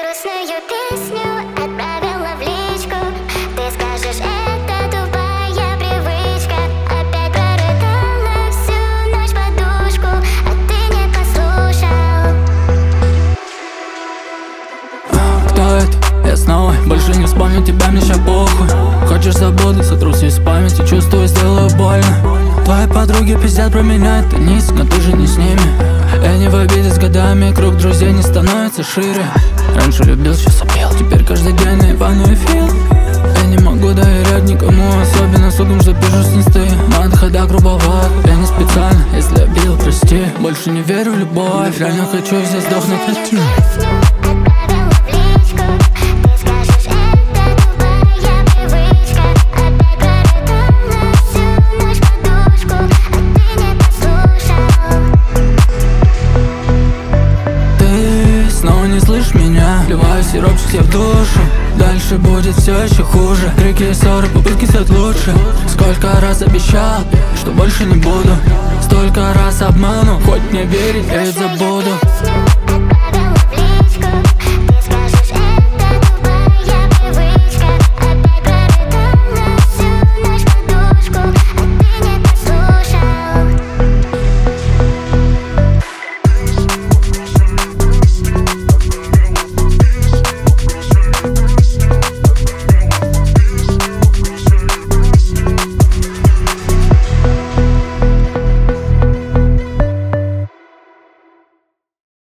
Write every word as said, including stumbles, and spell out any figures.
грустную песню отправила в личку. Ты скажешь, это тупая привычка. Опять прорыдала всю ночь подушку, а ты не послушал. Кто это? Я снова больше не вспомню тебя, мне ща похуй. Хочешь свободы, сотру все из памяти, чувствую, сделаю больно. Твои подруги пиздят про меня, это низ, но ты же не с ними. Я не в обиде, с годами круг друзей не становится шире. Раньше любил, сейчас опел, теперь каждый день на Ивану и Фил. Я не могу доверять никому, особенно сугам, что пишут с инсты. Надо хода грубоват, я не специально, если обидел, прости. Больше не верю в любовь, реально хочу все сдохнуть. Вливаю сиропчик себе в душу. Дальше будет все еще хуже. Крики и ссоры, попытки стать лучше. Сколько раз обещал, что больше не буду. Столько раз обману, хоть мне верить, я ведь забуду.